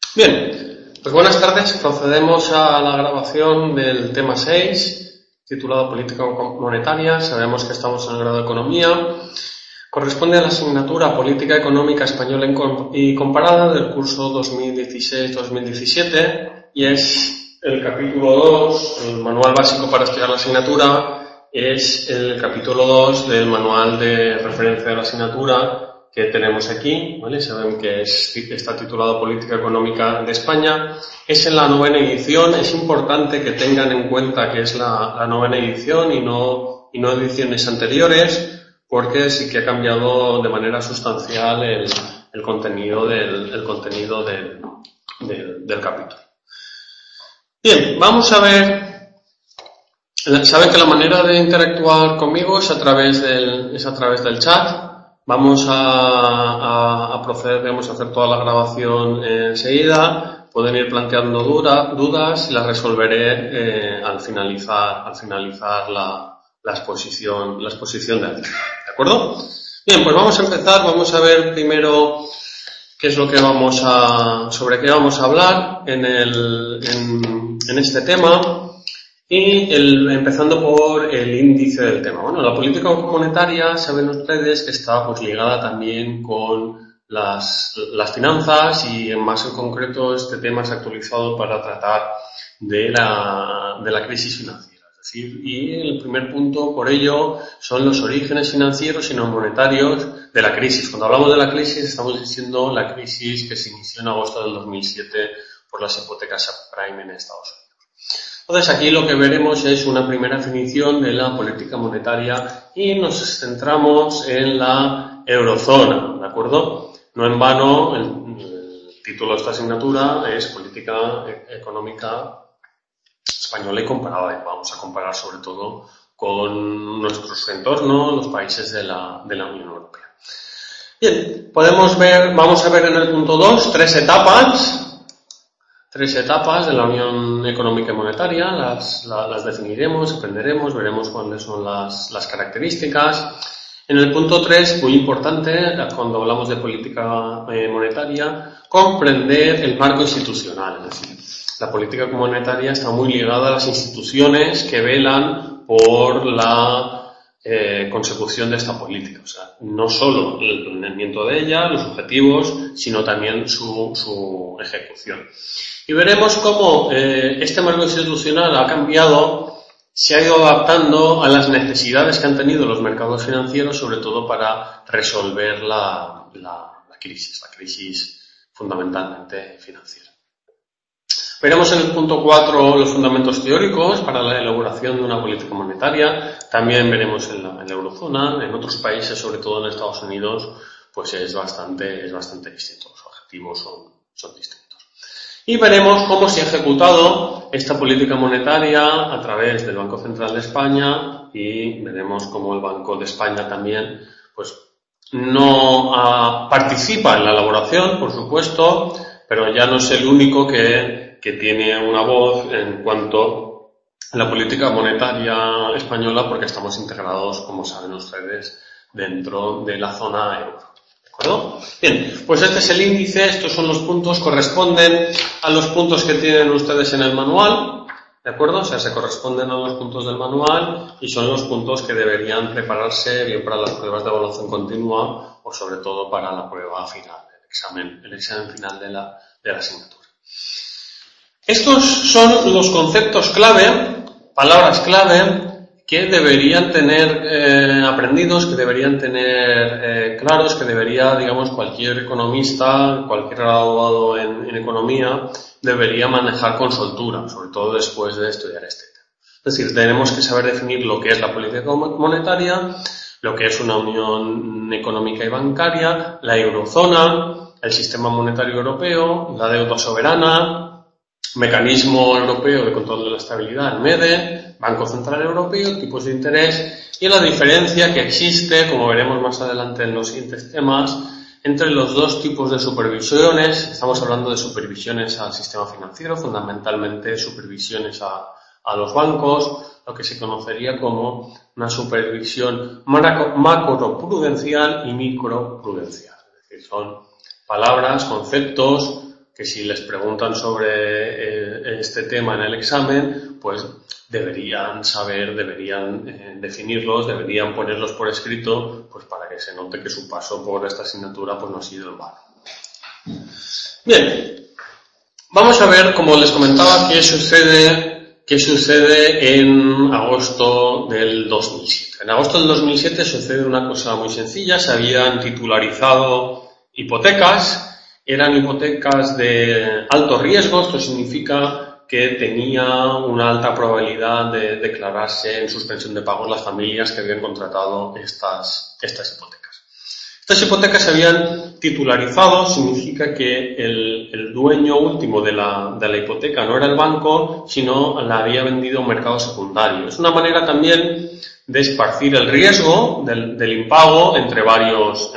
Bien, pues buenas tardes. Procedemos a la grabación del tema 6, titulado Política Monetaria. Sabemos que estamos en el grado de Economía. Corresponde a la asignatura Política Económica Española y Comparada del curso 2016-2017 y es el capítulo 2, el manual básico para estudiar la asignatura, es el capítulo 2 del manual de referencia de la asignatura que tenemos aquí, ¿vale? Saben que está titulado Política Económica de España. Es en la 9ª edición. Es importante que tengan en cuenta que es la 9ª edición y no ediciones anteriores, porque sí que ha cambiado de manera sustancial el contenido del capítulo. Bien, vamos a ver. Saben que la manera de interactuar conmigo es a través del chat. Vamos a proceder, vamos a hacer toda la grabación enseguida. Pueden ir planteando dudas y las resolveré al finalizar la exposición del tema. ¿De acuerdo? Bien, pues vamos a empezar. Vamos a ver primero qué es lo que sobre qué vamos a hablar en este tema. Y empezando por el índice del tema. Bueno, la política monetaria, saben ustedes que está pues ligada también con las finanzas y más en concreto este tema se ha actualizado para tratar de la crisis financiera. Es decir, y el primer punto por ello son los orígenes financieros y no monetarios de la crisis. Cuando hablamos de la crisis estamos diciendo la crisis que se inició en agosto del 2007 por las hipotecas subprime en Estados Unidos. Entonces aquí lo que veremos es una primera definición de la política monetaria y nos centramos en la eurozona, ¿de acuerdo? No en vano el título de esta asignatura es Política Económica Española y Comparada. Vamos a comparar sobre todo con nuestros entornos, los países de la Unión Europea. Bien, vamos a ver en el punto 2 tres etapas de la Unión Económica y Monetaria, las definiremos, aprenderemos, veremos cuáles son las características. En el punto 3, muy importante, cuando hablamos de política monetaria, comprender el marco institucional. Es decir, la política monetaria está muy ligada a las instituciones que velan por la consecución de esta política. O sea, no solo el planeamiento de ella, los objetivos, sino también su ejecución. Y veremos cómo este marco institucional ha cambiado, se ha ido adaptando a las necesidades que han tenido los mercados financieros, sobre todo para resolver la crisis fundamentalmente financiera. Veremos en el punto 4 los fundamentos teóricos para la elaboración de una política monetaria. También veremos en la eurozona, en otros países, sobre todo en Estados Unidos, pues es bastante distinto. Los objetivos son distintos. Y veremos cómo se ha ejecutado esta política monetaria a través del Banco Central de España y veremos cómo el Banco de España también pues no participa en la elaboración, por supuesto, pero ya no es el único que tiene una voz en cuanto a la política monetaria española porque estamos integrados, como saben ustedes, dentro de la zona euro. ¿De acuerdo? Bien, pues este es el índice, estos son los puntos, corresponden a los puntos que tienen ustedes en el manual, ¿de acuerdo? O sea, se corresponden a los puntos del manual y son los puntos que deberían prepararse bien para las pruebas de evaluación continua o sobre todo para la prueba final, el examen final de la asignatura. Estos son los conceptos clave, palabras clave, que deberían tener aprendidos, que deberían tener claros, que debería, digamos, cualquier economista, cualquier graduado en economía, debería manejar con soltura, sobre todo después de estudiar este tema. Es decir, tenemos que saber definir lo que es la política monetaria, lo que es una unión económica y bancaria, la eurozona, el sistema monetario europeo, la deuda soberana, Mecanismo Europeo de Control de la Estabilidad, el MEDE, Banco Central Europeo, tipos de interés y la diferencia que existe, como veremos más adelante en los siguientes temas, entre los dos tipos de supervisiones. Estamos hablando de supervisiones al sistema financiero, fundamentalmente supervisiones a los bancos, lo que se conocería como una supervisión macroprudencial y microprudencial. Es decir, son palabras, conceptos que si les preguntan sobre este tema en el examen, pues deberían saber, deberían definirlos, deberían ponerlos por escrito, pues para que se note que su paso por esta asignatura pues no ha sido en vano. Bien, vamos a ver, como les comentaba, qué sucede en agosto del 2007. En agosto del 2007 sucede una cosa muy sencilla, se habían titularizado hipotecas, eran hipotecas de alto riesgo, esto significa que tenía una alta probabilidad de declararse en suspensión de pagos las familias que habían contratado estas hipotecas. Estas hipotecas se habían titularizado, significa que el dueño último de la hipoteca no era el banco, sino la había vendido a un mercado secundario. Es una manera también de esparcir el riesgo del impago entre varios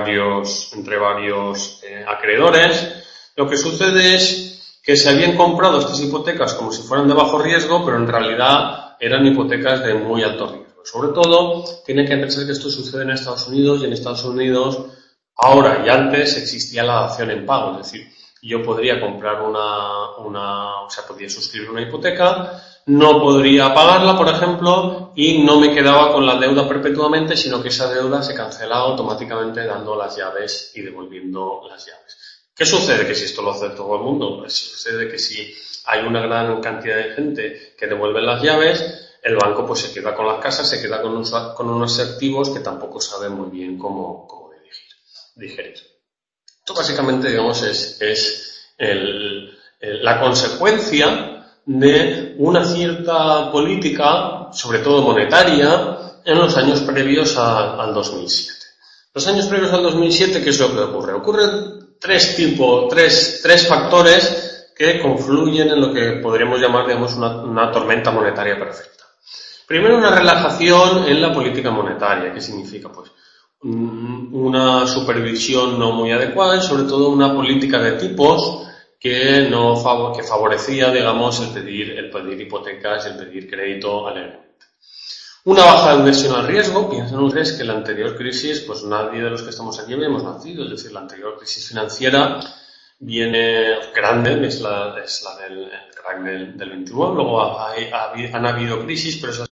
acreedores. Lo que sucede es que se habían comprado estas hipotecas como si fueran de bajo riesgo, pero en realidad eran hipotecas de muy alto riesgo. Sobre todo, tienen que pensar que esto sucede en Estados Unidos, y en Estados Unidos ahora y antes existía la dación en pago, es decir, yo podría comprar podría suscribir una hipoteca, no podría pagarla, por ejemplo, y no me quedaba con la deuda perpetuamente, sino que esa deuda se cancelaba automáticamente dando las llaves y devolviendo las llaves. ¿Qué sucede? Que si esto lo hace todo el mundo, pues sucede que si hay una gran cantidad de gente que devuelve las llaves, el banco pues se queda con las casas, se queda con unos activos que tampoco sabe muy bien cómo digerir. Esto básicamente, digamos, es la consecuencia de una cierta política, sobre todo monetaria, en los años previos al 2007. Los años previos al 2007, ¿qué es lo que ocurre? Ocurren tres factores que confluyen en lo que podríamos llamar, digamos, una tormenta monetaria perfecta. Primero, una relajación en la política monetaria. ¿Qué significa? Pues una supervisión no muy adecuada y sobre todo una política de tipos que favorecía, digamos, el pedir hipotecas, el pedir crédito alegremente. Una baja de inversión al riesgo. Piensen ustedes que la anterior crisis, pues nadie de los que estamos aquí habíamos nacido, es decir, la anterior crisis financiera viene grande, es la del crack del 29, luego han habido crisis, pero esas